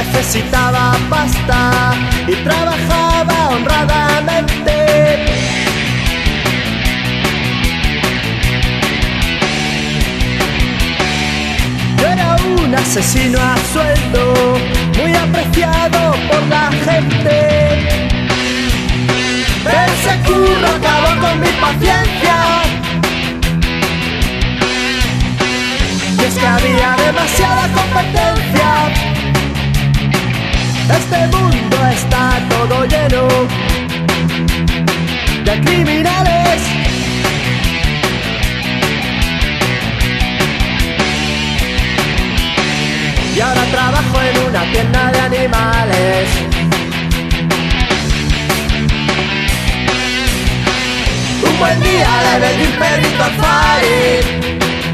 necesitaba pasta y trabajaba honradamente. Yo era un asesino a sueldo, muy apreciado por la gente. Pero ese curro acabó con mi paciencia, y es que había demasiada competencia. Este mundo está todo lleno de criminales. Y ahora trabajo en una tienda de animales. Un buen día le vendí un perrito al Fari,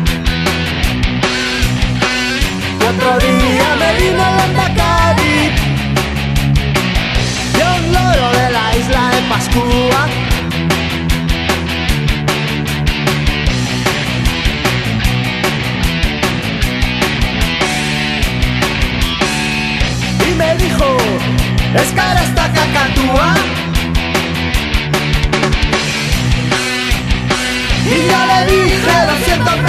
y otro día me vino el Dakari y un loro de la isla de Pascua. Y me dijo, es cara esta cacatúa. Y yo le dije, lo siento